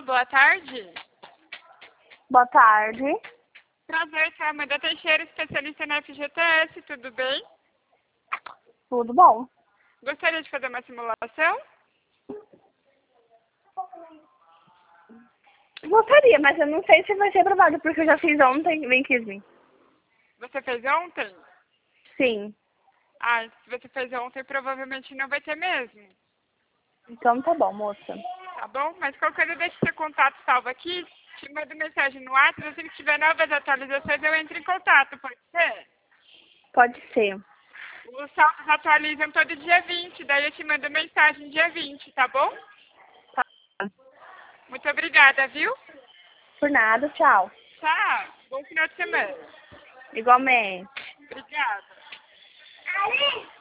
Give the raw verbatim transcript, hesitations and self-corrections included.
boa tarde. Boa tarde. Prazer, sou a Amanda Teixeira, especialista na F G T S, tudo bem? Tudo bom? Gostaria de fazer uma simulação? Gostaria, mas eu não sei se vai ser aprovado, porque eu já fiz ontem, vem quis vir. Você fez ontem? Sim. Ah, se você fez ontem, provavelmente não vai ter mesmo. Então tá bom, moça. Tá bom? Mas qualquer coisa deixa seu contato salvo aqui, te mando mensagem no WhatsApp, assim que tiver novas atualizações eu entro em contato, pode ser? Pode ser. Os saldos atualizam todo dia vinte, daí eu te mando mensagem dia vinte, tá bom? Tá. Muito obrigada, viu? Por nada, tchau. Tchau. Bom final de semana. Igualmente. Obrigada.